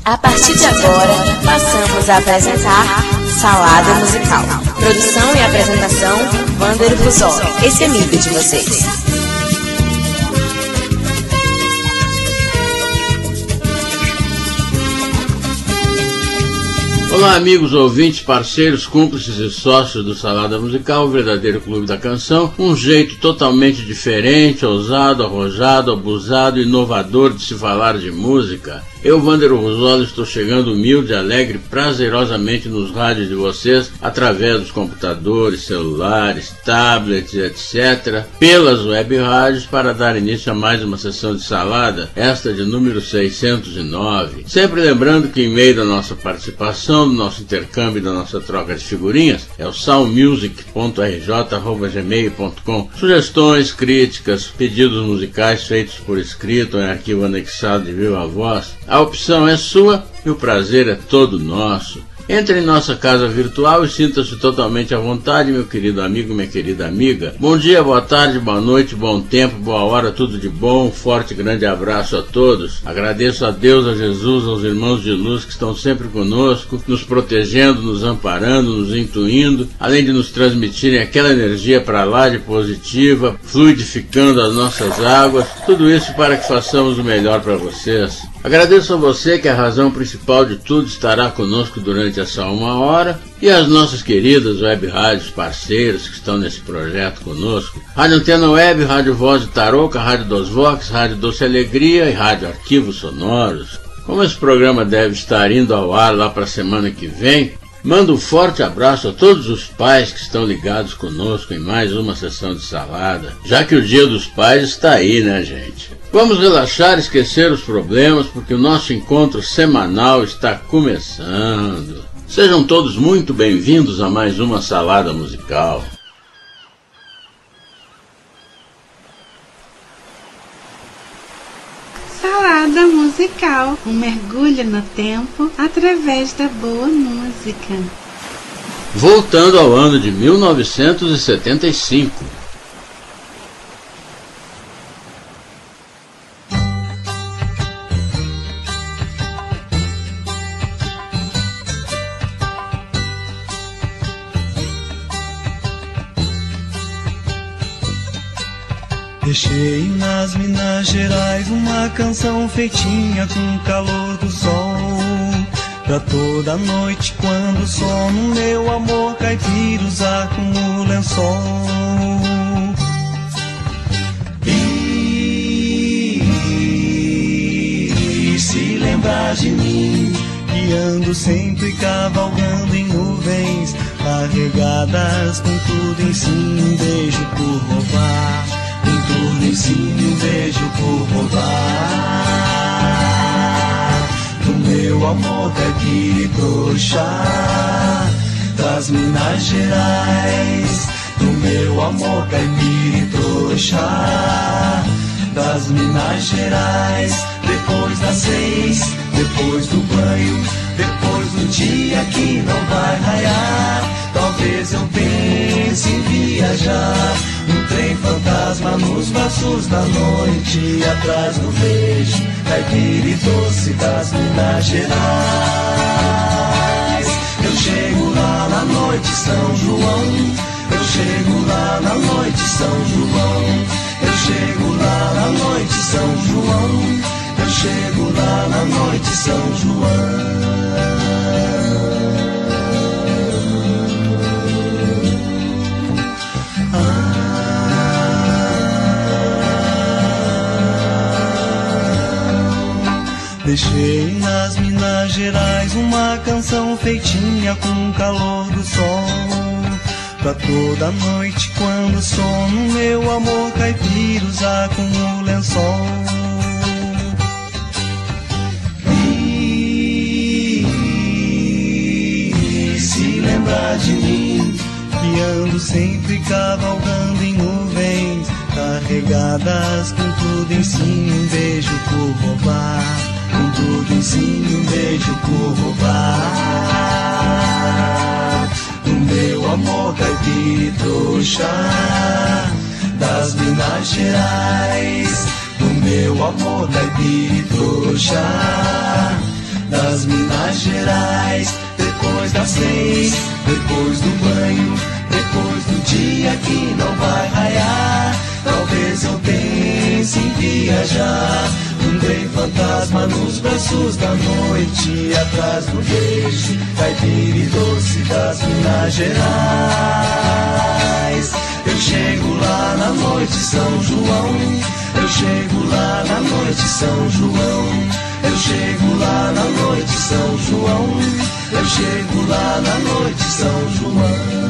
A partir de agora, passamos a apresentar Salada Musical. Produção e apresentação, Wander Rosoli. Esse amigo de vocês. Olá, amigos, ouvintes, parceiros, cúmplices e sócios do Salada Musical, o verdadeiro clube da canção. Um jeito totalmente diferente, ousado, arrojado, abusado e inovador de se falar de música. Eu, Wander Rosoli, estou chegando humilde e alegre prazerosamente nos rádios de vocês, através dos computadores, celulares, tablets, etc., pelas web rádios, para dar início a mais uma sessão de salada, esta de número 609. Sempre lembrando que, em meio da nossa participação, do nosso intercâmbio e da nossa troca de figurinhas, é o salmusic.rj@gmail.com. Sugestões, críticas, pedidos musicais feitos por escrito em arquivo anexado de viva voz. A opção é sua e o prazer é todo nosso. Entre em nossa casa virtual e sinta-se totalmente à vontade, meu querido amigo, minha querida amiga. Bom dia, boa tarde, boa noite, bom tempo, boa hora, tudo de bom. Um forte e grande abraço a todos. Agradeço a Deus, a Jesus, aos irmãos de luz que estão sempre conosco, nos protegendo, nos amparando, nos intuindo, além de nos transmitirem aquela energia para lá de positiva, fluidificando as nossas águas. Tudo isso para que façamos o melhor para vocês. Agradeço a você que a razão principal de tudo estará conosco durante essa uma hora e as nossas queridas web rádios parceiras que estão nesse projeto conosco. Rádio Antena Web, Rádio Voz de Tarouca, Rádio Dos Vox, Rádio Doce Alegria e Rádio Arquivos Sonoros. Como esse programa deve estar indo ao ar lá para a semana que vem, mando um forte abraço a todos os pais que estão ligados conosco em mais uma sessão de salada, já que o Dia dos Pais está aí, né, gente? Vamos relaxar e esquecer os problemas, porque o nosso encontro semanal está começando. Sejam todos muito bem-vindos a mais uma salada musical. Salada musical, um mergulho no tempo através da boa música. Voltando ao ano de 1975. Deixei nas Minas Gerais uma canção feitinha com o calor do sol, pra toda noite quando o sono meu amor caipira usar como lençol. E se lembrar de mim, que ando sempre cavalgando em nuvens carregadas com tudo em si, um beijo por roubar. Tudo em si, um beijo por roubar. Do meu amor caipira e trouxa, das Minas Gerais. Do meu amor caipira e trouxa, das Minas Gerais. Depois das 6, depois do banho, depois do dia que não vai raiar, talvez eu pense em viajar num trem fantasma nos braços da noite, atrás do beijo caipira e doce das Minas Gerais. Eu chego lá na noite São João, eu chego lá na noite São João, eu chego lá na noite São João, eu chego lá na noite São João. Deixei nas Minas Gerais uma canção feitinha com o calor do sol, pra toda noite quando o sono meu amor caipira usar como lençol. E se lembrar de mim, que ando sempre cavalgando em nuvens carregadas com tudo em si, um beijo por roubar. Com tudo em si, um beijo por roubar. Do meu amor caipira e trouxa, das Minas Gerais. Do meu amor caipira e trouxa, das Gerais. Depois das 6, depois do banho, depois do dia que não vai raiar, talvez eu pense em viajar. Um trem fantasma nos braços da noite, atrás do beijo caipira e doce das Minas Gerais. Eu chego lá na noite São João, eu chego lá na noite São João, eu chego lá na noite São João, eu chego lá na noite São João.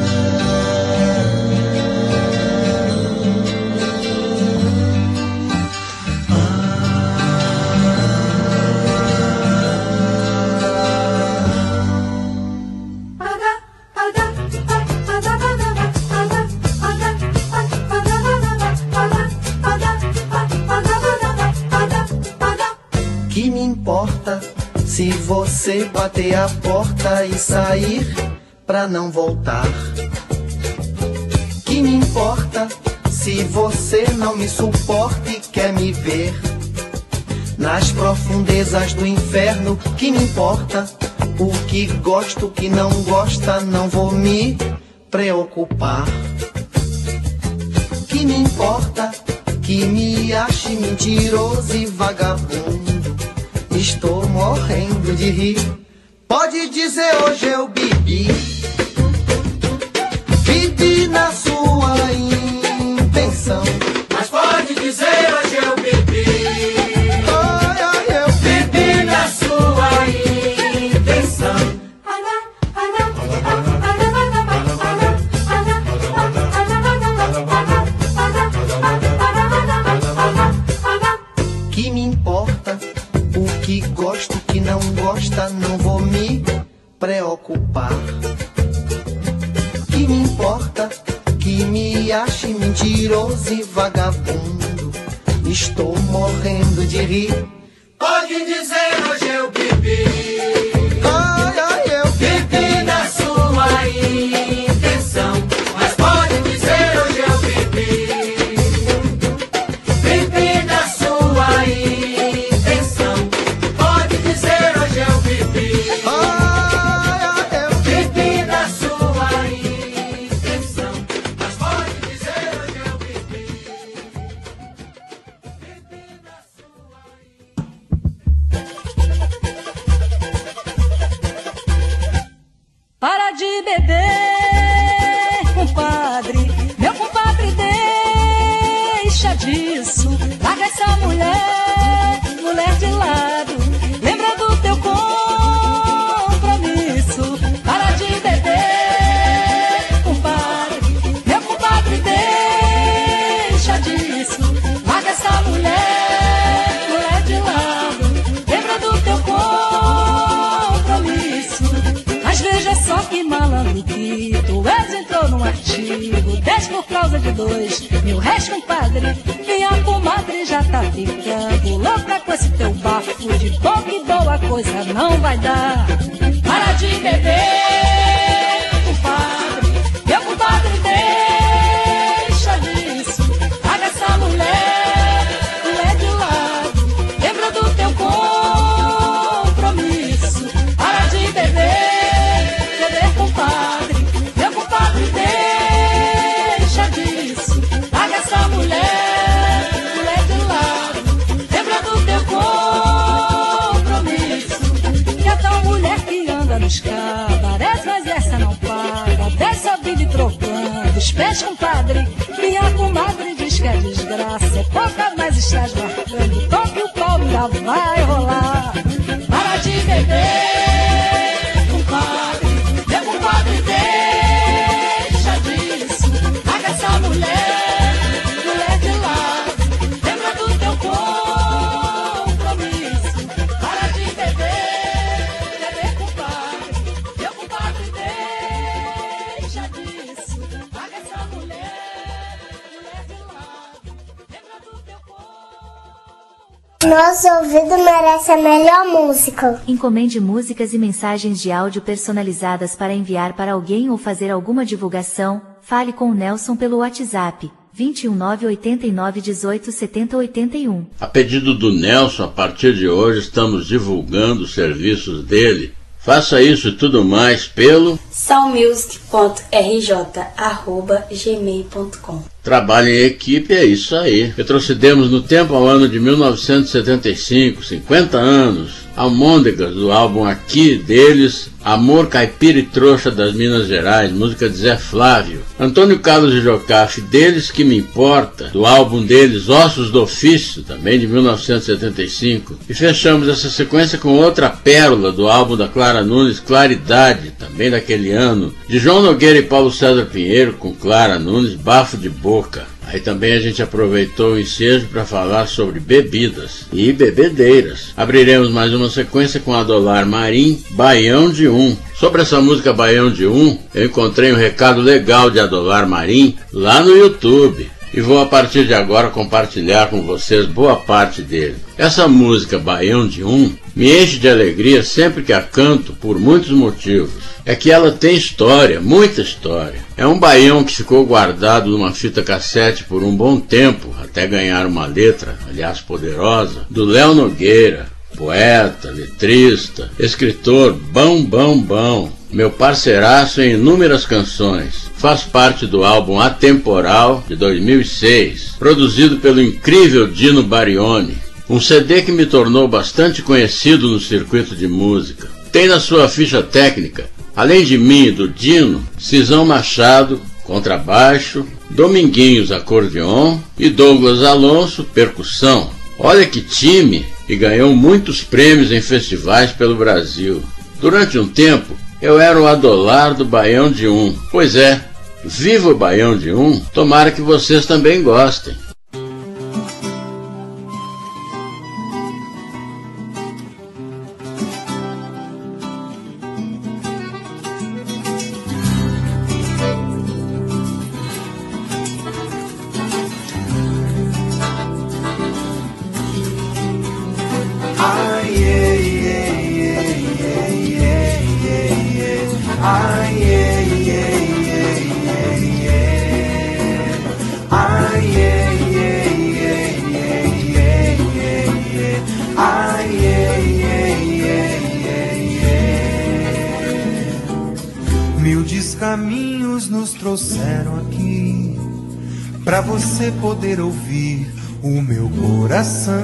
Que me importa se você bater a porta e sair pra não voltar? Que me importa se você não me suporta e quer me ver nas profundezas do inferno? Que me importa o que gosta, o que não gosta, não vou me preocupar. Que me importa que me ache mentiroso e vagabundo? Estou morrendo de rir. Pode dizer hoje eu bebi, bebi na sua intenção. Mas pode dizer hoje eu bebi, eu bebi na sua intenção. Que me importa o que gosto, o que não gosta, não vou me preocupar. Que me importa que me ache mentiroso e vagabundo? Estou morrendo de rir. Pode dizer hoje eu bebi, eu bebi na sua intenção. Mas pode dizer hoje eu bebi, bebi na sua intenção. Pode dizer hoje eu bebi, eu bebi na sua intenção. Mas pode dizer hoje eu bebi, bebi na sua intenção. Para de beber, compadre, meu compadre, deixa disso. Larga essa mulher, mulher de lado, lembra do teu compromisso. Para de beber, compadre, meu compadre, deixa disso. Larga essa mulher, mulher de lado, lembra do teu compromisso. Mas veja só que malandro que tu és, entrou num artigo 10 por causa de 2 mil réis, compadre. Minha comadre já tá ficando louca com esse teu bafo de boca e boa coisa não vai dar. Para de beber, compadre, meu compadre, deixa disso. Paga essa mulher, mulher de lado, lembra do teu compromisso. Para de beber, compadre, meu compadre, deixa disso. Paga essa mulher, mulher de lado, lembra do teu compromisso. Que é tal mulher que anda nos cabarés, mas essa não paga. Desce a vida e trocando os pés, compadre. Minha comadre diz que é desgraça, é pouca, mas estás marcando. Toque o pau, ainda vai rolar. Para de beber, compadre, meu compadre, deixa disso. Paga essa mulher, mulher de lado, lembra do teu compromisso. Para de beber, compadre, meu compadre, deixa disso. Paga essa mulher, mulher de lado, lembra do teu compromisso. Nosso ouvido merece a melhor música. Encomende músicas e mensagens de áudio personalizadas para enviar para alguém ou fazer alguma divulgação. Fale com o Nelson pelo WhatsApp 21989187081. A pedido do Nelson, a partir de hoje estamos divulgando os serviços dele Faça isso e tudo mais pelo soundmusic.rj@gmail.com. Trabalho em equipe, é isso aí. Retrocedemos no tempo ao ano de 1975, 50 anos. Almôndegas, do álbum Aqui deles, Amor Caipira e Trouxa das Minas Gerais, música de Zé Flávio. Antônio Carlos de Jocafe, Deles Que Me Importa, do álbum deles Ossos do Ofício, também de 1975. E fechamos essa sequência com outra pérola do álbum da Clara Nunes, Claridade, também daquele ano, de João Nogueira e Paulo César Pinheiro, com Clara Nunes, Bafo de Boca. Aí também a gente aproveitou o ensejo para falar sobre bebidas e bebedeiras. Abriremos mais uma sequência com Adolar Marim, Baião de Um. Sobre essa música Baião de Um, eu encontrei um recado legal de Adolar Marim lá no YouTube. E vou a partir de agora compartilhar com vocês boa parte dele. Essa música Baião de Um me enche de alegria sempre que a canto por muitos motivos. É que ela tem história, muita história. É um baião que ficou guardado numa fita cassete por um bom tempo, até ganhar uma letra, aliás poderosa, do Léo Nogueira, poeta, letrista, escritor, bom, meu parceiraço em inúmeras canções. Faz parte do álbum Atemporal, de 2006, produzido pelo incrível Dino Barioni. Um CD que me tornou bastante conhecido no circuito de música. Tem na sua ficha técnica, além de mim e do Dino, Cisão Machado, contrabaixo, Dominguinhos, acordeon e Douglas Alonso, percussão. Olha que time! E ganhou muitos prêmios em festivais pelo Brasil. Durante um tempo, eu era o Adolar do Baião de Um. Pois é, viva o Baião de Um, tomara que vocês também gostem. Caminhos nos trouxeram aqui pra você poder ouvir o meu coração.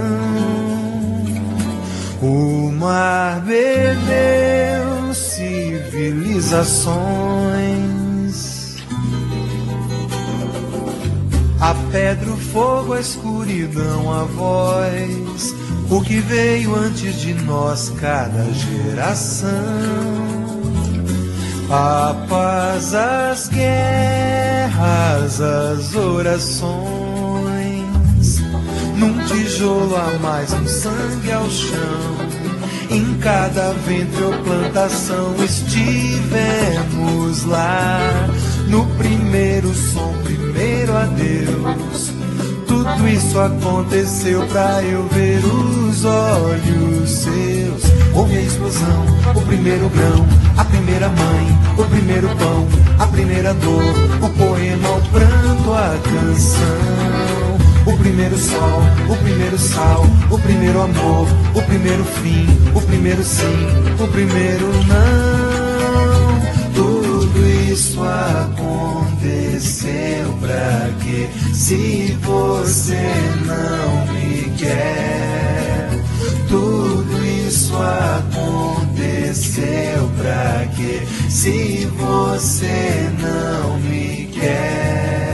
O mar bebeu civilizações, a pedra, o fogo, a escuridão, a voz, o que veio antes de nós, cada geração. A paz, as guerras, as orações, num tijolo a mais, um sangue ao chão. Em cada ventre ou plantação estivemos lá. No primeiro som, primeiro adeus. Tudo isso aconteceu pra eu ver os olhos seus. Houve a explosão, o primeiro grão, a primeira mãe, o primeiro pão, a primeira dor, o poema, o pranto, a canção. O primeiro sol, o primeiro sal, o primeiro amor, o primeiro fim, o primeiro sim, o primeiro não. Tudo isso aconteceu pra quê? Se você não me quer. Tudo isso aconteceu pra quê? Se você não me quer.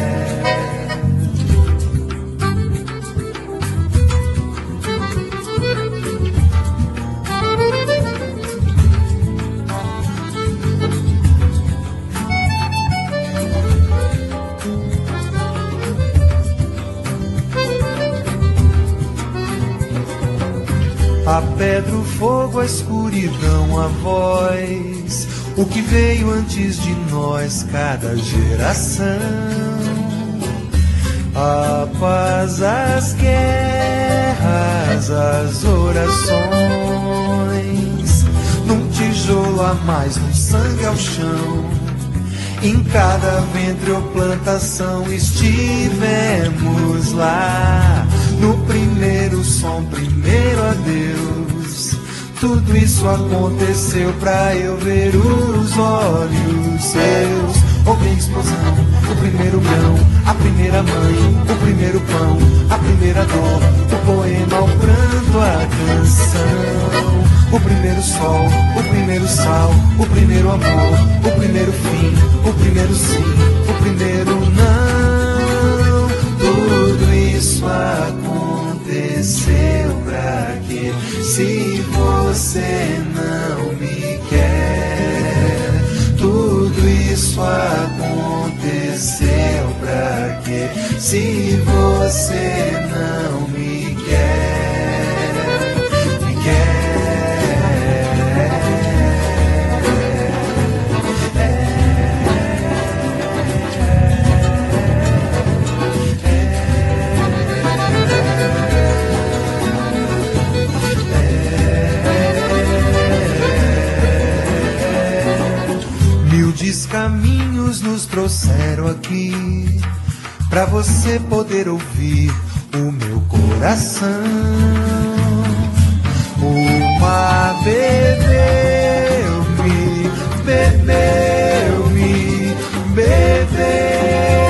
A pedra, o fogo, a escuridão, a voz, o que veio antes de nós, cada geração. A paz, as guerras, as orações, num tijolo a mais, um sangue ao chão. Em cada ventre ou plantação estivemos lá. No primeiro som, primeiro adeus. Tudo isso aconteceu pra eu ver os olhos seus. Houve a explosão, o primeiro grão, a primeira mãe, o primeiro pão, a primeira dor, o poema, o pranto, a canção. O primeiro sol, o primeiro sal, o primeiro amor, o primeiro fim, o primeiro sim, o primeiro não. Tudo isso aconteceu pra quê? Se você não me quer, tudo isso aconteceu pra quê? Se você não me quer, me quer. Caminhos nos trouxeram aqui pra você poder ouvir o meu coração. Uma bebeu-me, bebeu-me, bebeu.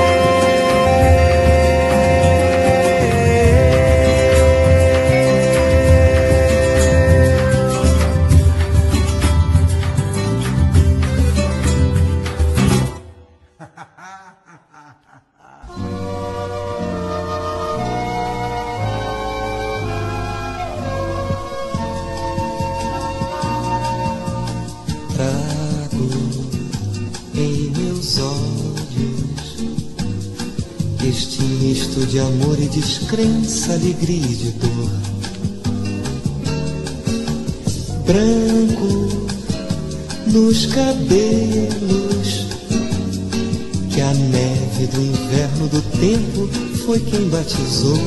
Este misto de amor e descrença, alegria e de dor. Branco nos cabelos, que a neve do inverno do tempo foi quem batizou.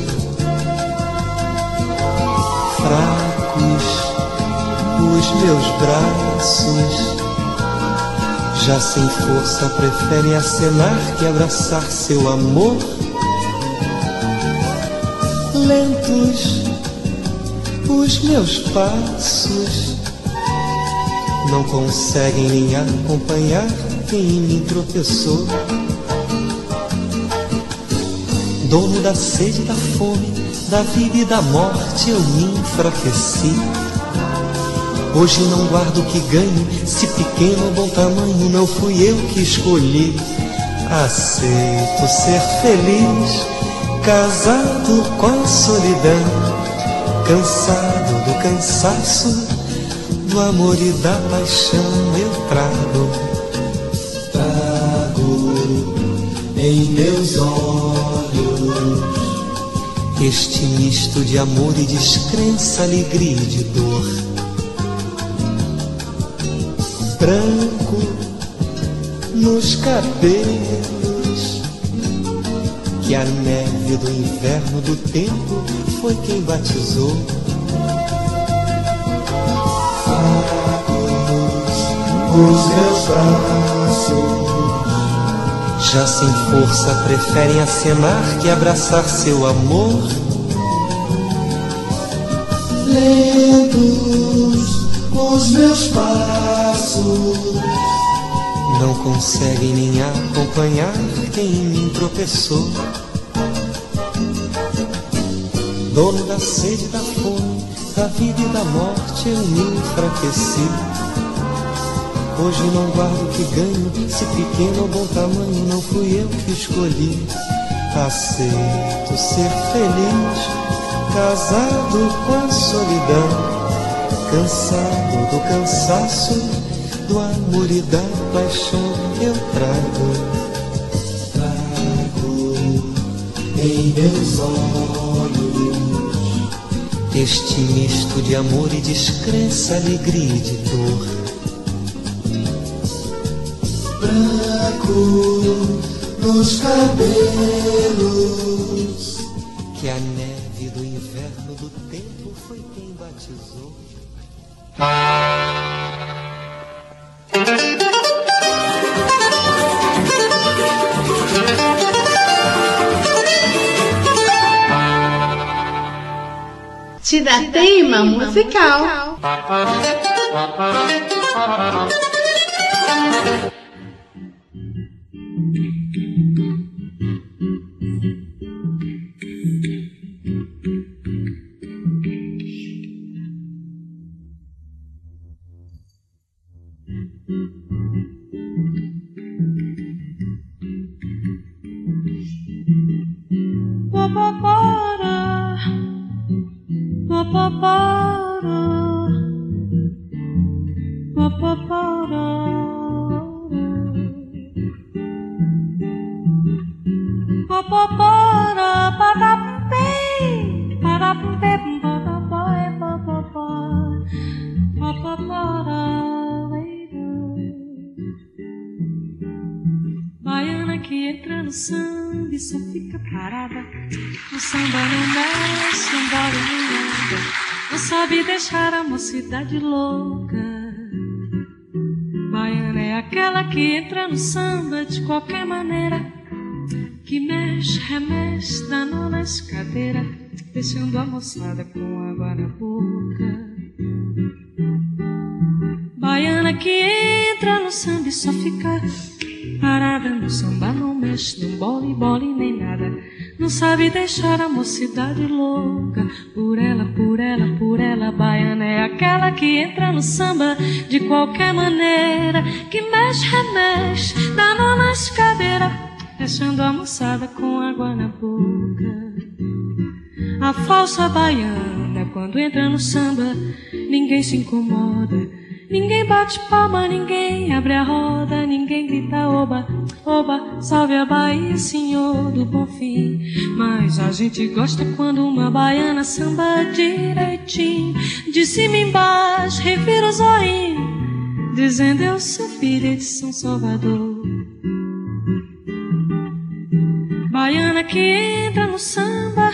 Fracos os meus braços, já sem força preferem acenar que abraçar seu amor. Lentos os meus passos, não conseguem nem acompanhar quem em mim tropeçou. Dono da sede e da fome, da vida e da morte, eu me enfraqueci. Hoje não guardo o que ganho, se pequeno ou bom tamanho, não fui eu que escolhi. Aceito ser feliz, casado com a solidão, cansado do cansaço, do amor e da paixão eu trago. Trago em meus olhos este misto de amor e descrença, alegria e de dor. Branco nos cabelos, que a neve do inverno do tempo foi quem batizou. Fracos os meus braços, já sem força preferem acenar que abraçar seu amor. Lentos os meus passos, não conseguem nem acompanhar quem em mim tropeçou. Dono da sede e da fome, da vida e da morte, eu me enfraqueci. Hoje não guardo o que ganho, se pequeno ou bom tamanho, não fui eu que escolhi. Aceito ser feliz, casado com a solidão, cansado do cansaço, do amor e da paixão eu trago. Trago em meus olhos este misto de amor e descrença, alegria e de dor. Branco nos cabelos, que a neve do inverno do tempo foi quem batizou. Tiratema musical. Baiana que entra no samba e só fica parada. O samba não mexe, não bola nem nada. Não sabe deixar a mocidade louca. Baiana é aquela que entra no samba de qualquer maneira, que mexe, remexe, danou na escadeira, deixando a moçada com água na boca. Baiana que entra no samba e só fica parada. No samba não mexe, não bole, bole nem nada. Não sabe deixar a mocidade louca. Por ela, por ela, por ela, baiana é aquela que entra no samba de qualquer maneira, que mexe, remexe, danou na escadeira, deixando a moçada com água na boca. A falsa baiana, quando entra no samba, ninguém se incomoda, ninguém bate palma, ninguém abre a roda, ninguém grita oba, oba, salve a Bahia, senhor do bom fim. Mas a gente gosta quando uma baiana samba direitinho, de cima embaixo, revira o zoinho, dizendo eu sou filha de São Salvador. Baiana que entra no samba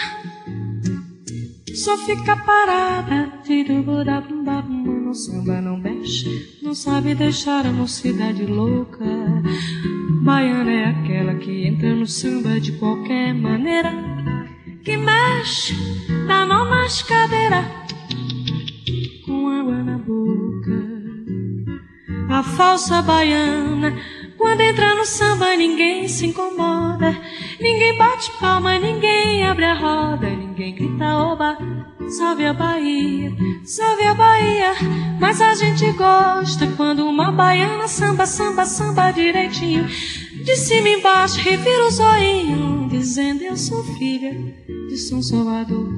só fica parada, no samba não mexe, não sabe deixar a mocidade louca. Baiana é aquela que entra no samba de qualquer maneira, que mexe, dá nó na escadeira, com água na boca. A falsa baiana, quando entra no samba, ninguém se incomoda, ninguém bate palma, ninguém abre a roda, ninguém grita oba, salve a Bahia, salve a Bahia. Mas a gente gosta quando uma baiana samba, samba, samba direitinho, de cima embaixo, revira o zoinho, dizendo eu sou filha de São Salvador.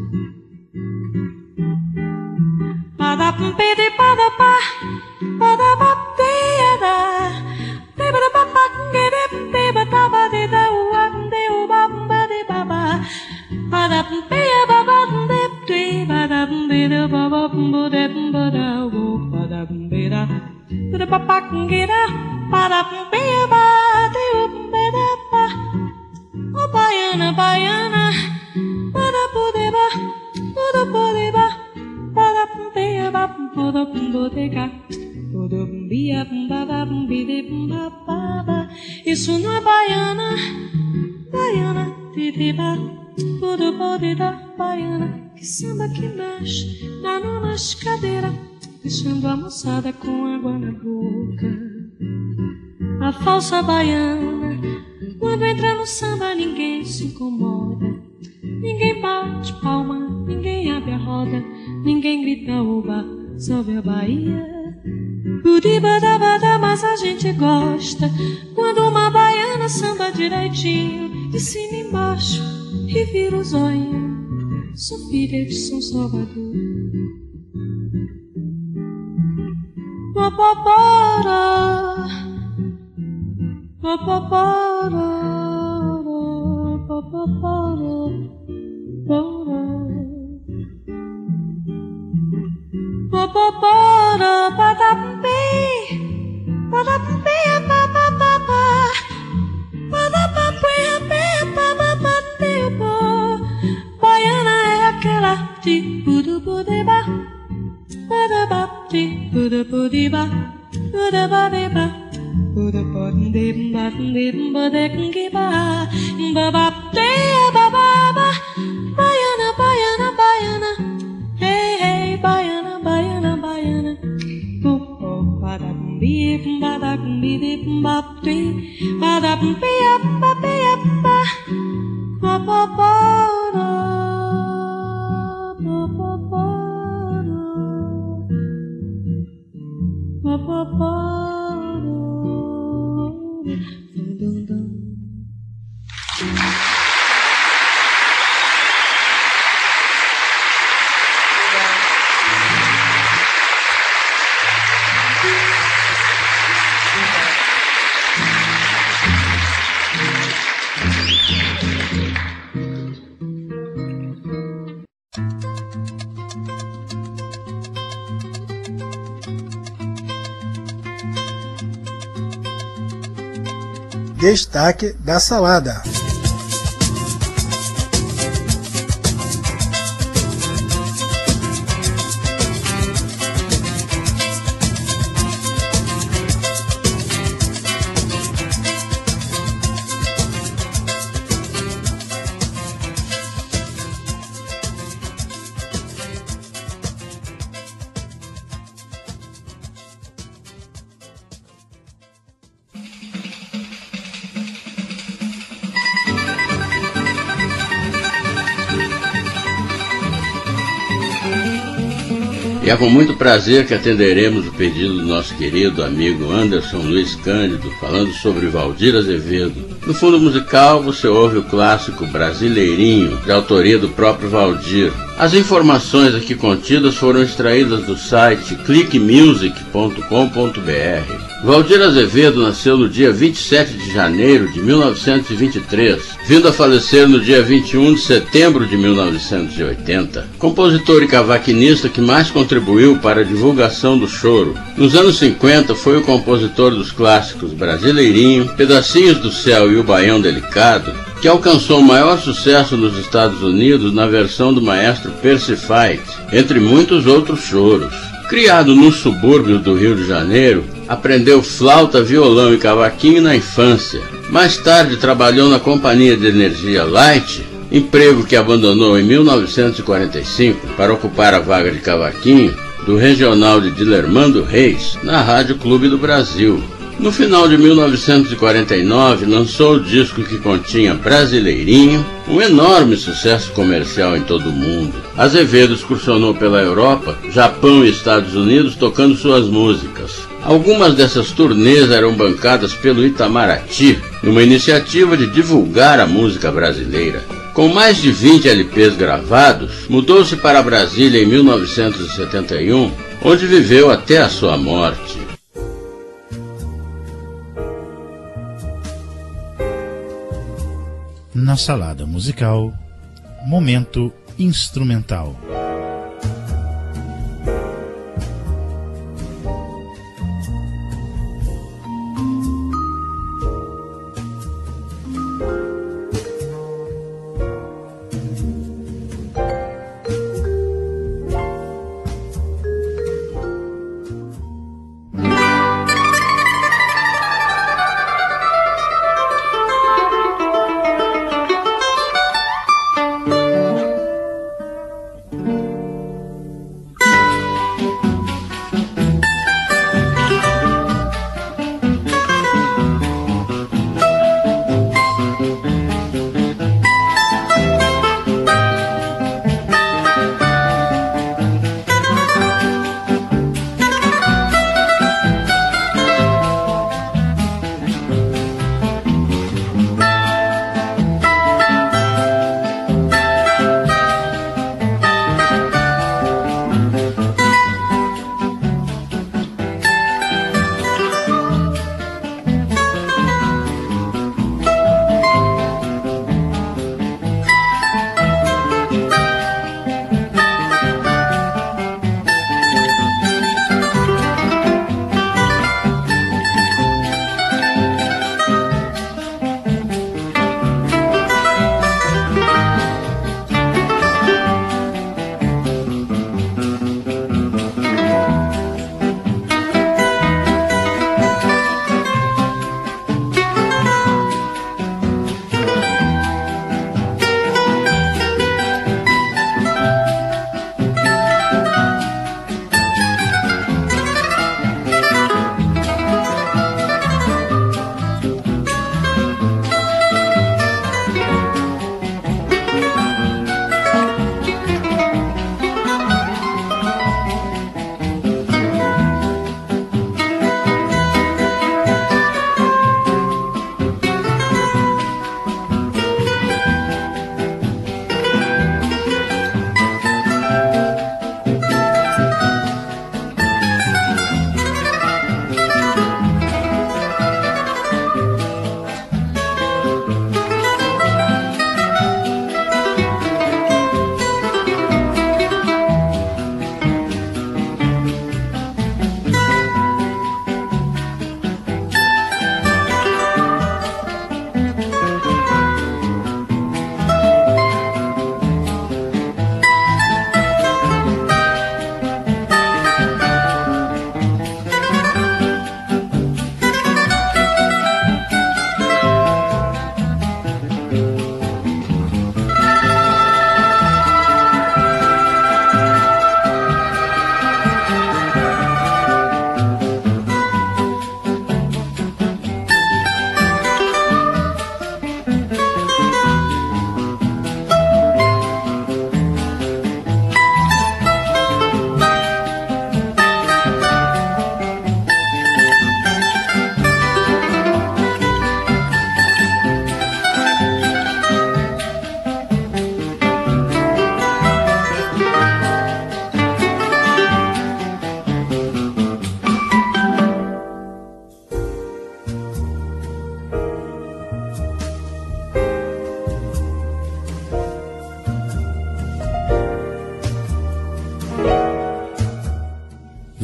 Padapum-pede, padapá, padapá-peda, oh baiana, baiana, isso não é baiana, baiana, baiana, que samba que mexe, dá nó na escadeira, deixando a moçada com água na boca. A falsa baiana, quando entra no samba, ninguém se incomoda, ninguém bate palma, ninguém abre a roda, ninguém grita oba, salve a Bahia. Mas a gente gosta quando uma baiana samba direitinho, de cima embaixo, e vira o zóio, sou filha de São Salvador. Papapara, papapara, papapara, papapara, padapé, padapé, papapá, padapé, papapé, baiana é aquela de budubudeba, badabati, budubudiba, budabadeba, budabodeba, budabodeba, babate, bababa, baiana, baiana, baiana. Hey, hey, baiana, baiana, baiana. Destaque da salada. E é com muito prazer que atenderemos o pedido do nosso querido amigo Anderson Luiz Cândido, falando sobre Valdir Azevedo. No fundo musical, você ouve o clássico Brasileirinho, de autoria do próprio Valdir. As informações aqui contidas foram extraídas do site clickmusic.com.br. Valdir Azevedo nasceu no dia 27 de janeiro de 1923, vindo a falecer no dia 21 de setembro de 1980. Compositor e cavaquinista que mais contribuiu para a divulgação do choro. Nos anos 50 foi o compositor dos clássicos Brasileirinho, Pedacinhos do Céu e O Baião Delicado, que alcançou maior sucesso nos Estados Unidos na versão do maestro Percy Fait, entre muitos outros choros. Criado nos subúrbios do Rio de Janeiro, aprendeu flauta, violão e cavaquinho na infância. Mais tarde trabalhou na Companhia de Energia Light, emprego que abandonou em 1945 para ocupar a vaga de cavaquinho do regional de Dilermando Reis, na Rádio Clube do Brasil. No final de 1949, lançou o disco que continha Brasileirinho, um enorme sucesso comercial em todo o mundo. Azevedo excursionou pela Europa, Japão e Estados Unidos tocando suas músicas. Algumas dessas turnês eram bancadas pelo Itamaraty, numa iniciativa de divulgar a música brasileira. Com mais de 20 LPs gravados, mudou-se para Brasília em 1971, onde viveu até a sua morte. Na salada musical, momento instrumental.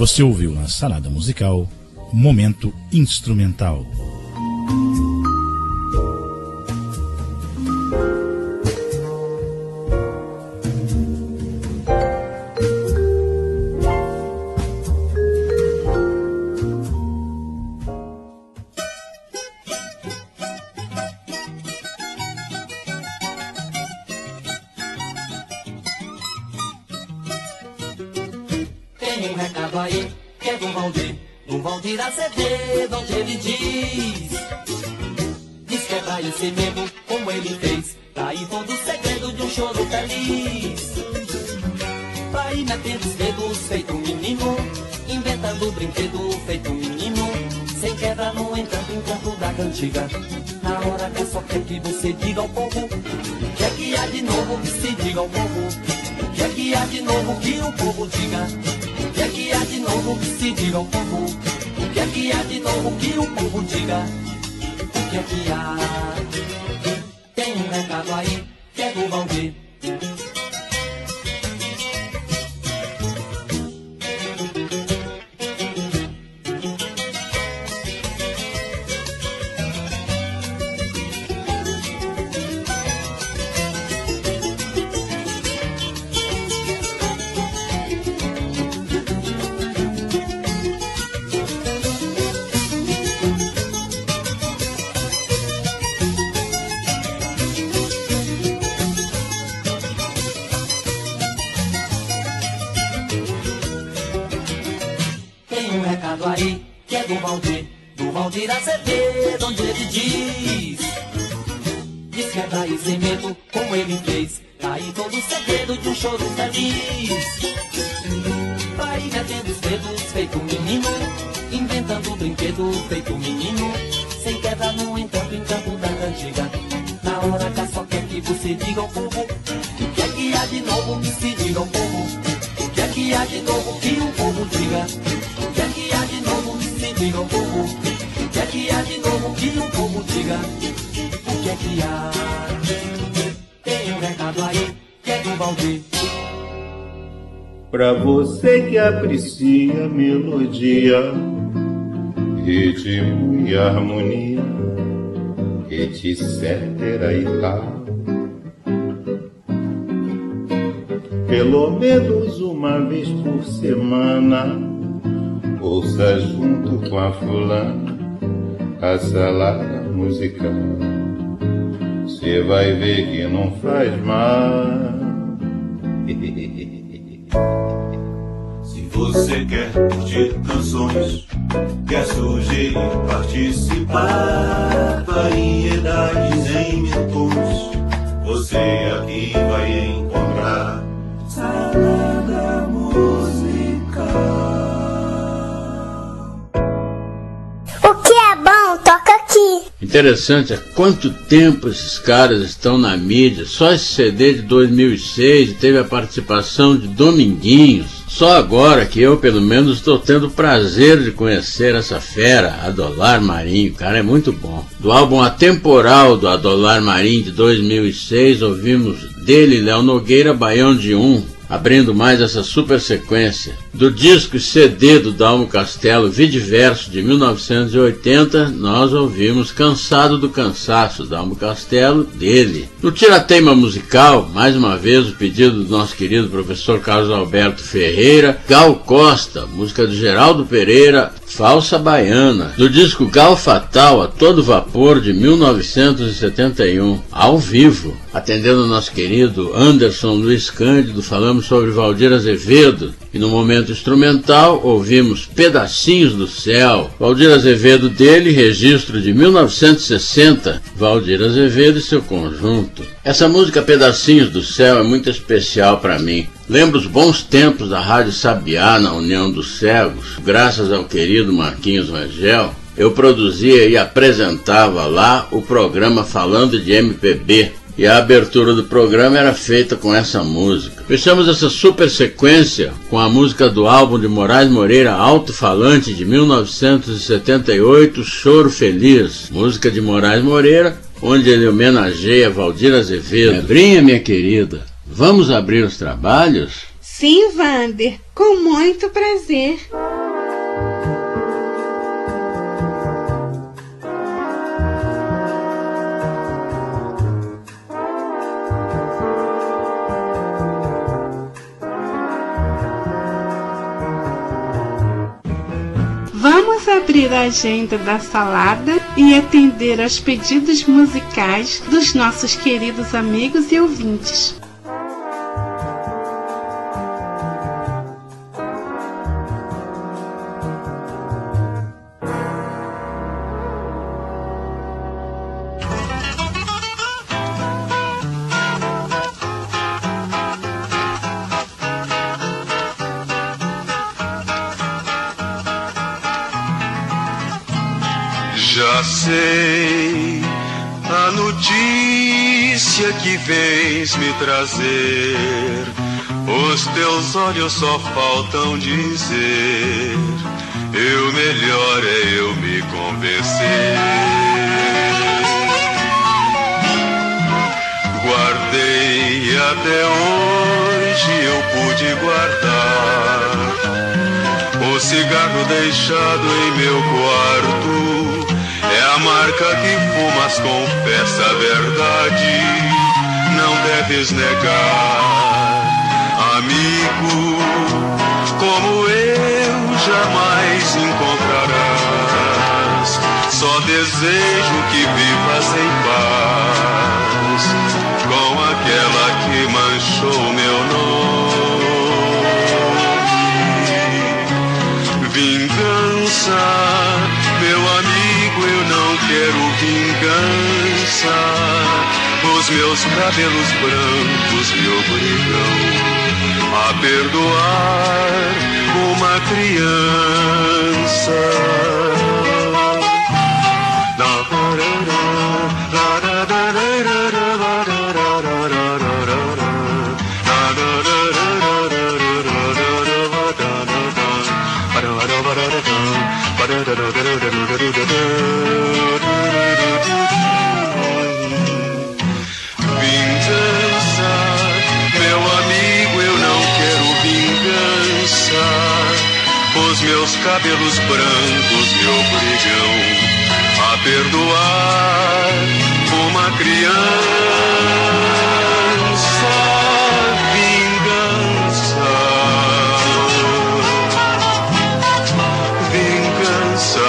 Você ouviu na Salada Musical Momento Instrumental. Tem um recado aí, que é do Valdir Azevedo, onde ele diz que é pra esse mesmo, como ele fez, tá aí todo o segredo de um choro feliz. Pra ir metendo os dedos, feito um menino, inventando brinquedo, feito um menino, sem quebra no encanto da cantiga. Na hora que só quer que você diga ao povo, quer que há de novo que se diga ao povo, quer que há de novo que o povo diga. O que é que há de novo que se diga ao povo? O que é que há de novo que o povo diga? O que é que há? Tem um recado aí, que é do Valdir. Aí, que é do Valdir Azevedo, onde ele diz que é pra ir sem medo, como ele fez, tá aí todo o segredo de um choro feliz. Pra ir metendo os dedos, feito um menino, inventando um brinquedo, feito um menino, sem quebra no encanto da cantiga. Na hora que só quer que você diga ao povo, o que é que há de novo que se diga ao povo, o que é que há de novo que o povo diga. O que é que há de novo que se diga ao povo? O que é que há de novo que o povo diga? O que é que há? Tem um recado aí, que é do Valdir. Pra você que aprecia melodia, ritmo e harmonia, etc e tal, pelo menos uma vez por semana, ouça junto com a fulana a salada musical. Cê vai ver que não faz mal. Se você quer curtir canções, quer surgir e participar, variedades em mil tons, você aqui vai encontrar Salada Musical. O que é bom, toca aqui. Interessante há quanto tempo esses caras estão na mídia. Só esse CD de 2006 teve a participação de Dominguinhos. Só agora que eu, pelo menos, estou tendo o prazer de conhecer essa fera, Adolar Marinho. O cara é muito bom. Do álbum Atemporal do Adolar Marinho de 2006, ouvimos dele Léo Nogueira, Baião de Um, abrindo mais essa super sequência. Do disco CD do Dalmo Castelo, Vidiverso, de 1980, nós ouvimos Cansado do Cansaço, Dalmo Castelo, dele. No Tirateima Musical, mais uma vez o pedido do nosso querido professor Carlos Alberto Ferreira, Gal Costa, música do Geraldo Pereira, Falsa Baiana. Do disco Gal Fatal, A Todo Vapor, de 1971, ao vivo. Atendendo o nosso querido Anderson Luiz Cândido, falamos sobre Valdir Azevedo. E no momento instrumental, ouvimos Pedacinhos do Céu. Valdir Azevedo dele, registro de 1960. Valdir Azevedo e seu conjunto. Essa música Pedacinhos do Céu é muito especial para mim. Lembro os bons tempos da Rádio Sabiá na União dos Cegos. Graças ao querido Marquinhos Rangel, eu produzia e apresentava lá o programa Falando de MPB. E a abertura do programa era feita com essa música. Fechamos essa super sequência com a música do álbum de Moraes Moreira, Alto-Falante, de 1978, Choro Feliz. Música de Moraes Moreira, onde ele homenageia Valdir Azevedo. Pedrinha, minha querida, vamos abrir os trabalhos? Sim, Vander, com muito prazer. Vamos abrir a agenda da salada e atender aos pedidos musicais dos nossos queridos amigos e ouvintes. Já sei a notícia que vens me trazer. Os teus olhos só faltam dizer: o melhor é eu me convencer. Guardei até hoje, eu pude guardar o cigarro deixado em meu quarto. É a marca que fumas, confessa a verdade, não deves negar. Amigo, como eu jamais encontrarás. Só desejo que vivas em paz com aquela que manchou meu nome. Vingança, meu amigo, eu não quero vingança. Os meus cabelos brancos me obrigam a perdoar uma criança. Vingança, meu amigo, eu não quero vingança. Os meus cabelos brancos me obrigam a perdoar uma criança. Vingança, vingança.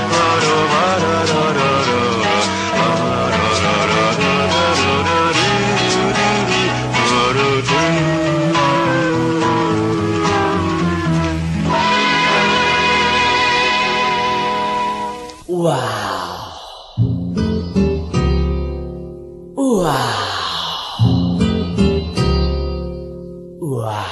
Uau! Uau! Uau!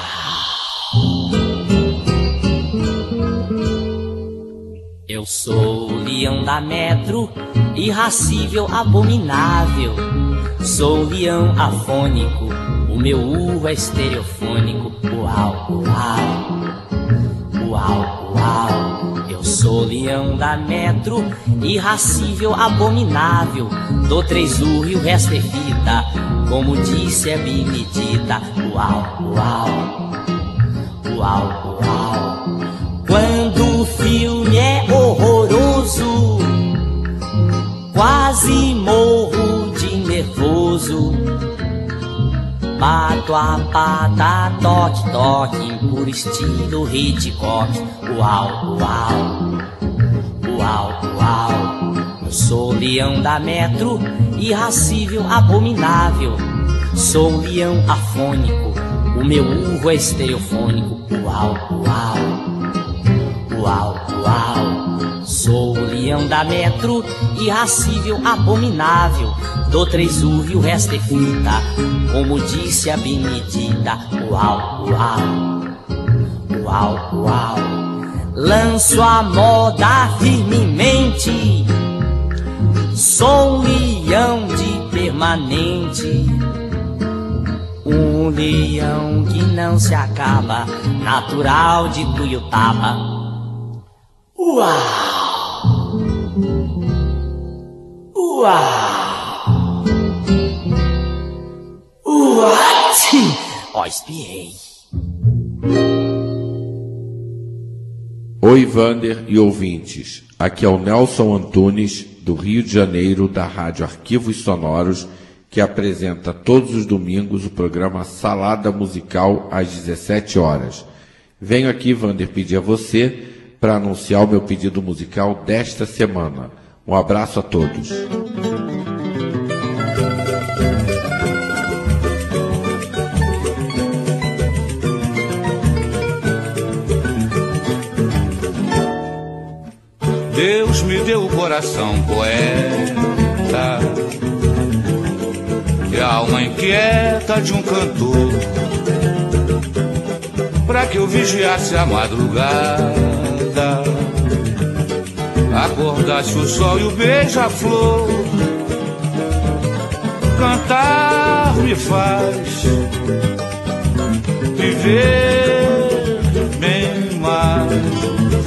Eu sou o leão da metro, irracível, abominável. Sou o leão afônico, o meu urro é estereofônico. Uau, uau! Uau, uau! Eu sou o leão da metro, irracível, abominável. Dou 3 urros e o resto é vida, como disse a Benedita. Uau, uau! Uau, uau! Quando o filme é horroroso, quase morro de nervoso. Bato a pata, toque, toque, por estilo Hitchcock. Uau, uau, uau, uau. Eu sou o leão da metro, irracível, abominável. Sou um leão afônico, o meu urro é estereofônico. Uau, uau, uau, uau. Sou o leão da metro, irracível, abominável. Dou 3 urros e o resto é fita, como disse a Benedita. Uau, uau, uau, uau. Lanço a moda firmemente, sou um leão de permanente. Um leão que não se acaba, natural de Tuiutaba. Uau! Uau! What? Ó, espiei. Oi, Vander e ouvintes. Aqui é o Nelson Antunes, do Rio de Janeiro, da Rádio Arquivos Sonoros, que apresenta todos os domingos o programa Salada Musical às 17 horas. Venho aqui, Vander, pedir a você para anunciar o meu pedido musical desta semana. Um abraço a todos. Deus me deu o coração poeta e a alma inquieta de um cantor, pra que eu vigiasse a madrugada, acordasse o sol e o beija-flor. Cantar me faz viver bem mais,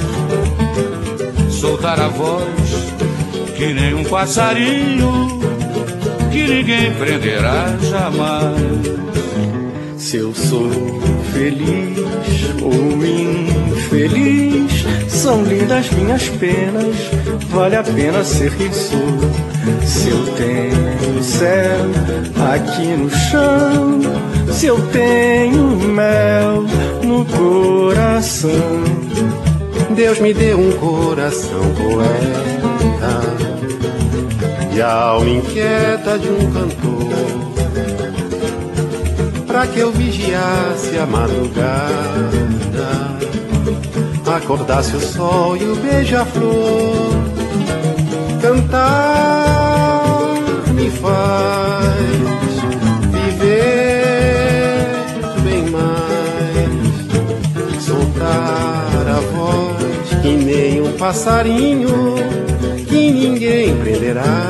soltar a voz que nem um passarinho que ninguém prenderá jamais. Se eu sou feliz ou infeliz, são lindas minhas penas, vale a pena ser quem sou. Se eu tenho céu aqui no chão, se eu tenho mel no coração, Deus me deu um coração poeta e a alma inquieta de um cantor, pra que eu vigiasse a madrugada, acordasse o sol e o beija-flor. Cantar me faz viver bem mais, soltar a voz que nem um passarinho que ninguém prenderá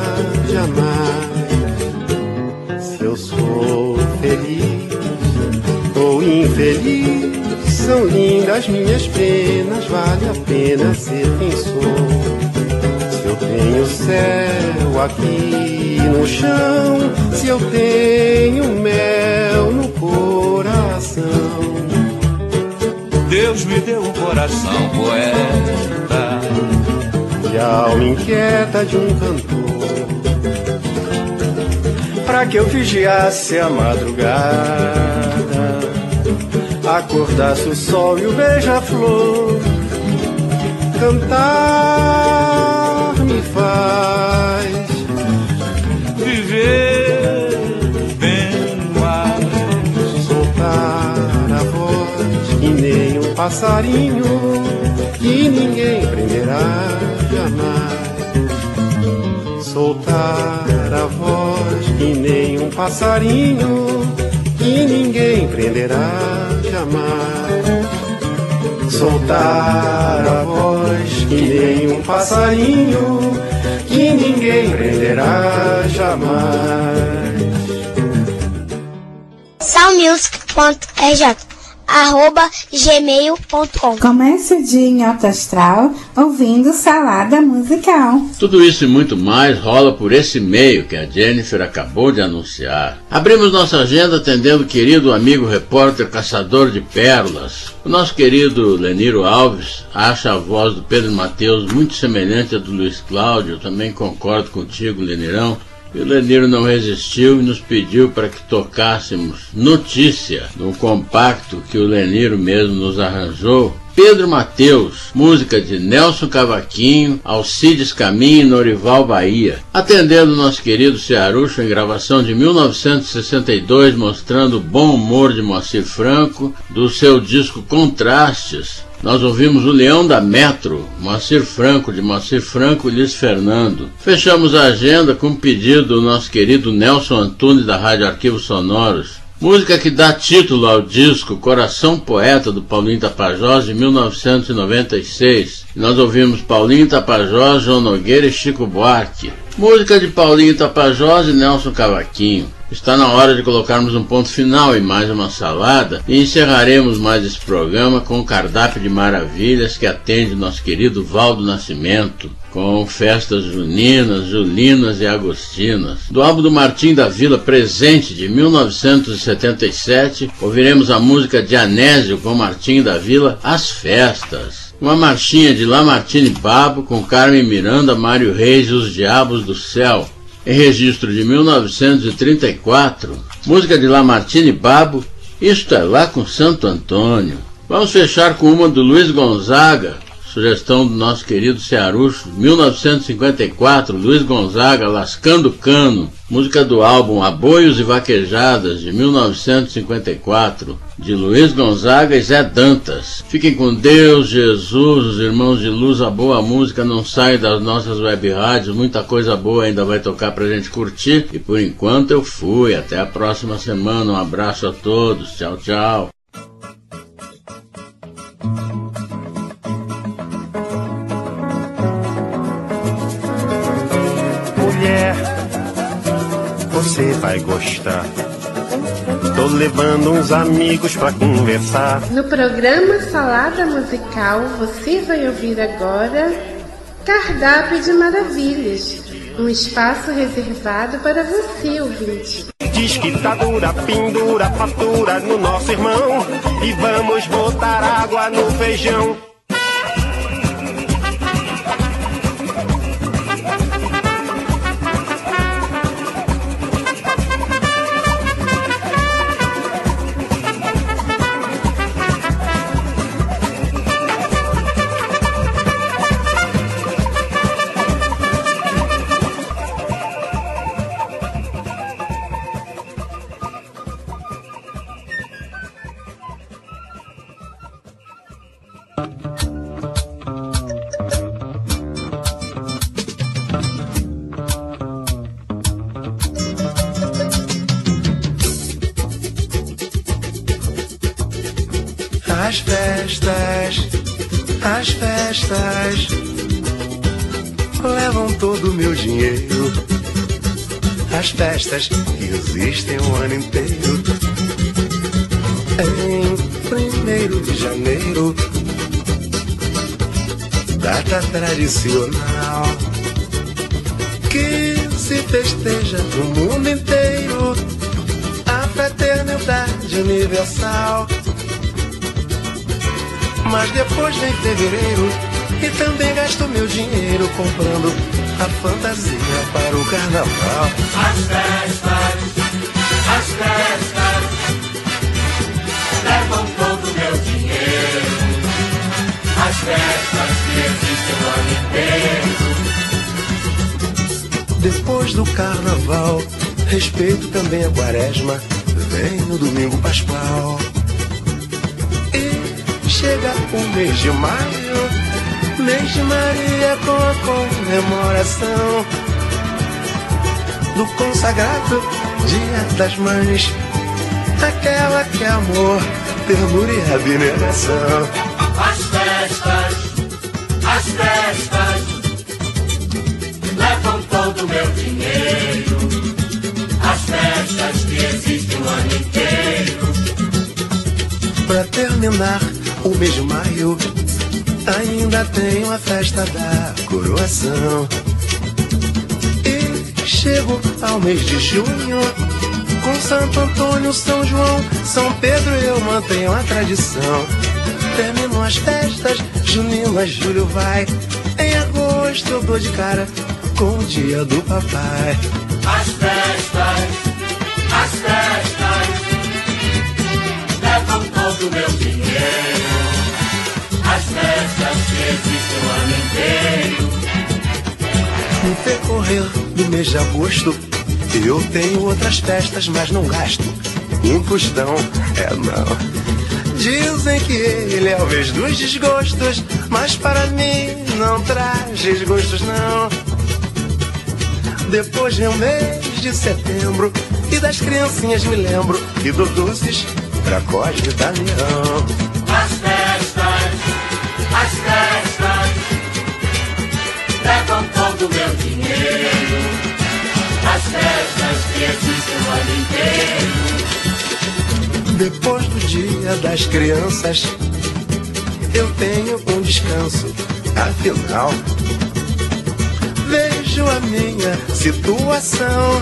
jamais. Se eu sou feliz ou infeliz, são lindas minhas penas, vale a pena ser quem sou. Se eu tenho céu aqui no chão, se eu tenho mel no coração, Deus me deu um coração poeta e a alma inquieta de um cantor, pra que eu vigiasse a madrugada, acordasse o sol e o beija-flor. Cantar me faz viver bem mais, soltar a voz que nem um passarinho que ninguém prenderá jamais. Soltar a voz que nem um passarinho que ninguém prenderá jamais. Soltar a voz que nem um passarinho que ninguém prenderá jamais. soundmusic.rj@gmail.com. Comece o dia em alto astral ouvindo Salada Musical. Tudo isso e muito mais rola por esse e-mail que a Jennifer acabou de anunciar. Abrimos nossa agenda atendendo o querido amigo repórter caçador de pérolas. O nosso querido Leniro Alves acha a voz do Pedro Mateus muito semelhante à do Luiz Cláudio. Eu também concordo contigo, Lenirão. E o Leniro não resistiu e nos pediu para que tocássemos Notícia, no compacto que o Leniro mesmo nos arranjou. Pedro Mateus, música de Nelson Cavaquinho, Alcides Caminho e Norival Bahia. Atendendo o nosso querido Cearucho em gravação de 1962, mostrando o bom humor de Moacir Franco, do seu disco Contrastes. Nós ouvimos o Leão da Metro, Moacir Franco, de Moacir Franco e Luiz Fernando. Fechamos a agenda com um pedido do nosso querido Nelson Antunes, da Rádio Arquivos Sonoros. Música que dá título ao disco Coração Poeta, do Paulinho Tapajós, de 1996. Nós ouvimos Paulinho Tapajós, João Nogueira e Chico Buarque. Música de Paulinho Tapajós e Nelson Cavaquinho. Está na hora de colocarmos um ponto final em mais uma salada e encerraremos mais esse programa com um cardápio de maravilhas que atende o nosso querido Valdo Nascimento, com festas juninas, julinas e agostinas. Do álbum do Martim da Vila Presente, de 1977, ouviremos a música de Anésio com Martim da Vila, As Festas. uma marchinha de Lamartine Babo com Carmen Miranda, Mário Reis e os Diabos do Céu, em registro de 1934, música de Lamartine Babo, Isto é Lá com Santo Antônio. Vamos fechar com uma do Luiz Gonzaga, sugestão do nosso querido Cearucho, 1954, Luiz Gonzaga, Lascando Cano, música do álbum Aboios e Vaquejadas, de 1954, de Luiz Gonzaga e Zé Dantas. Fiquem com Deus, Jesus, os irmãos de luz, a boa música não sai das nossas web rádios, muita coisa boa ainda vai tocar pra gente curtir, e por enquanto eu fui, até a próxima semana, um abraço a todos, tchau, tchau. Mulher, você vai gostar. Tô levando uns amigos pra conversar. No programa Salada Musical, você vai ouvir agora Cardápio de Maravilhas, um espaço reservado para você, ouvinte. Diz que tá dura, pendura, fatura no nosso irmão, e vamos botar água no feijão. As festas levam todo o meu dinheiro. As festas que existem o ano inteiro. Em 1º de janeiro, data tradicional que se festeja no mundo inteiro, a fraternidade universal. Mas depois vem fevereiro e também gasto meu dinheiro comprando a fantasia para o carnaval. As festas levam todo o meu dinheiro. As festas que existem o ano inteiro. Depois do carnaval, respeito também a quaresma, vem no domingo pascual. Chega o mês de maio, mês de Maria, com a comemoração do consagrado Dia das Mães, aquela que é amor, ternura e abnegação. As festas levam todo o meu dinheiro. As festas que existem o ano inteiro. Pra terminar o mês de maio, ainda tem a festa da coroação. E chego ao mês de junho, com Santo Antônio, São João, São Pedro, eu mantenho a tradição. Termino as festas juninas, julho vai. Em agosto eu dou de cara com o dia do papai. As festas levam todo o meu dinheiro. As festas que existem o ano inteiro. No decorrer do mês de agosto, eu tenho outras festas, mas não gasto um tostão, não. Dizem que ele é o mês dos desgostos, mas para mim não traz desgostos, não. Depois vem o mês de setembro, e das criancinhas me lembro, e dou doces pra Cosme e Damião. As festas levam todo o meu dinheiro. As festas que existem o ano inteiro. Depois do dia das crianças, eu tenho um descanso, afinal vejo a minha situação,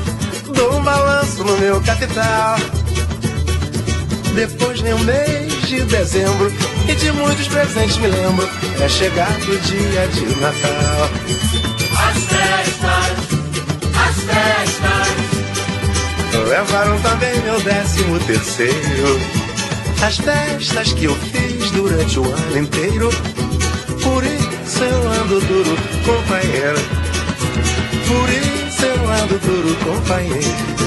dou um balanço no meu capital. Depois vem um mês de de dezembro e de muitos presentes me lembro. É chegado o dia de Natal. As festas levaram também meu 13º. As festas que eu fiz durante o ano inteiro. Por isso eu ando duro, companheira. Por isso eu ando duro, companheira.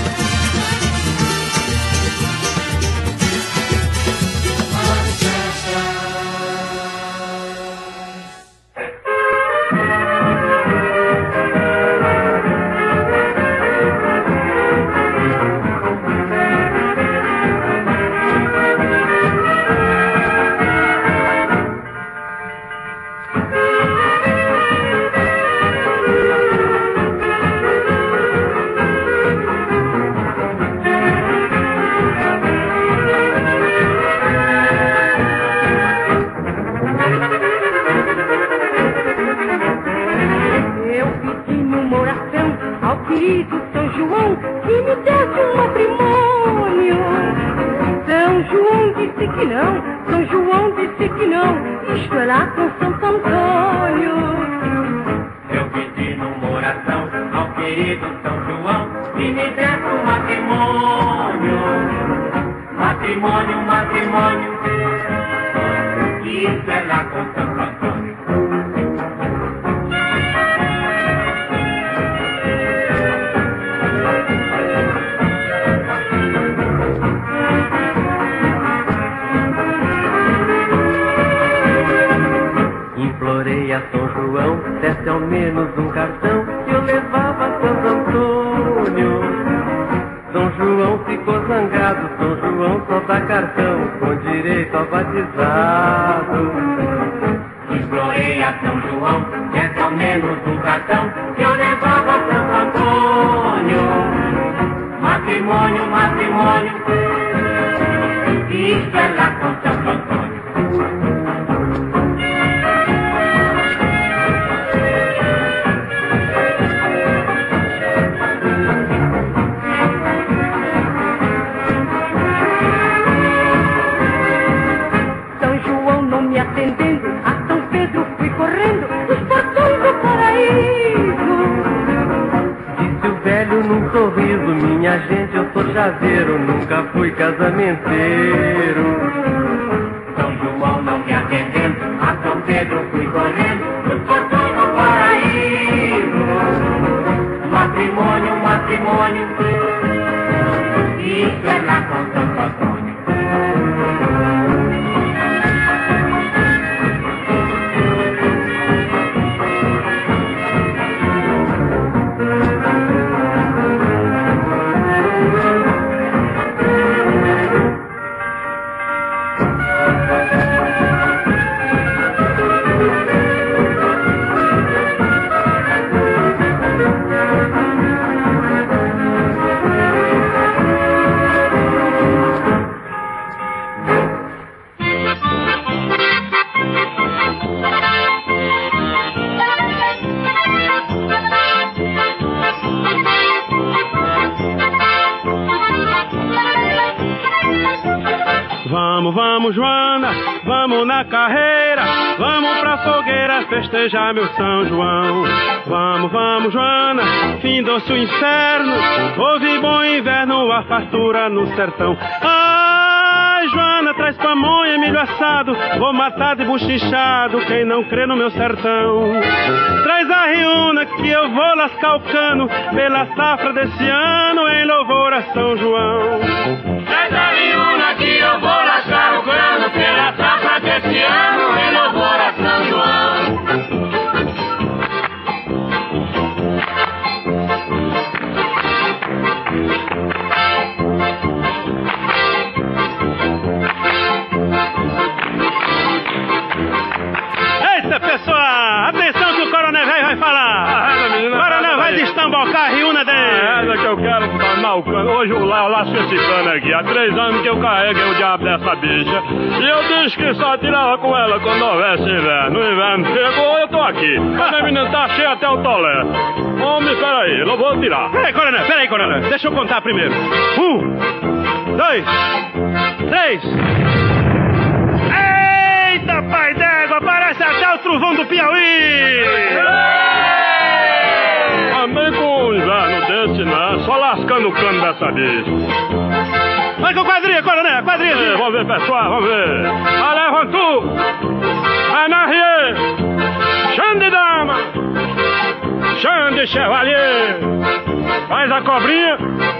Vamos, Joana, vamos na carreira, vamos pra fogueira festejar meu São João. Vamos, Joana, findou-se o inferno, houve bom inverno, a fartura no sertão. Ai, Joana, traz pamonha, milho assado, vou matar de buchinchado quem não crê no meu sertão. Traz a riuna que eu vou lascar o cano pela safra desse ano em louvor a São João. Traz a riuna que eu vou lascar o cano pela safra desse ano em louvor a São João. Eita, pessoal, atenção que o coronel velho vai falar. O coronel vai destambocar a riuna dele. Essa que eu quero danar o cano. Hoje eu lasco esse cano aqui. Há 3 anos que eu carreguei o diabo dessa bicha. E eu disse que só tirava com ela quando houvesse inverno. No inverno chegou, eu tô aqui. Mas a menina tá cheia até o tolé. Homem, peraí, eu não vou tirar. Peraí, coronel. Deixa eu contar primeiro. 1, 2, 3... d'égua, parece até o trovão do Piauí. Também com um inverno desse, né? Só lascando o cano dessa vez. Vai com quadrilha, coronel, quadrilha. Vamos ver, pessoal, vamos ver. A levantou. Vai na rie. Chão de dama. Chão de chevalier. Faz a cobrinha.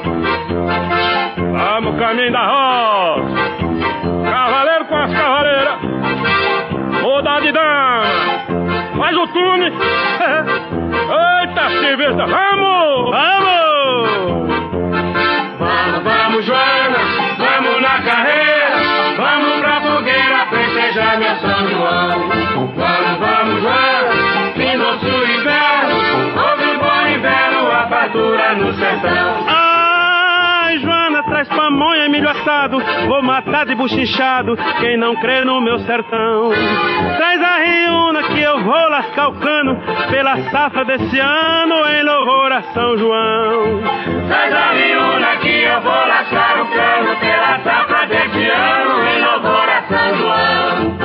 Vamos caminho da roça. Cavaleiro com as cavaleiras. Rodar de dama. Faz o túnel. Eita, Silvestre, vamos! Vamos! Vamos, vamos, Joana, vamos na carreira, vamos pra fogueira festejar meu São João. Vamos, vamos, Joana, fim do sul inverno, houve bom inverno, a fartura no sertão. Ai, Joana, traz pamonha e milho assado, vou matar de buchinchado quem não crê no meu sertão. Traz a riuna que eu vou lascar o cano pela safra desse ano em louvor a São João. Traz a riuna que eu vou lascar o cano pela safra desse ano em louvor a São João.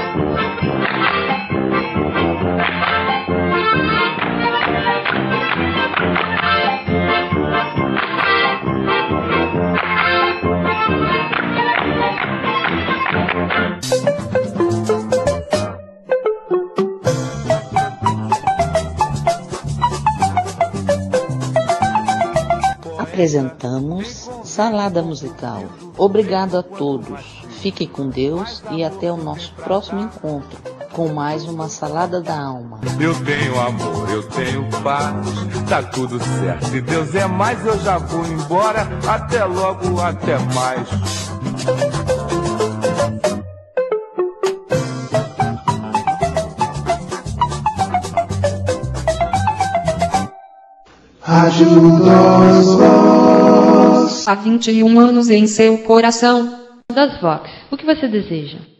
Apresentamos Salada Musical. Obrigado a todos. Fiquem com Deus e até o nosso próximo encontro com mais uma Salada da Alma. Eu tenho amor, eu tenho paz, tá tudo certo. Se Deus é mais, eu já vou embora. Até logo, até mais. Há 21 anos em seu coração. Das Vox, o que você deseja?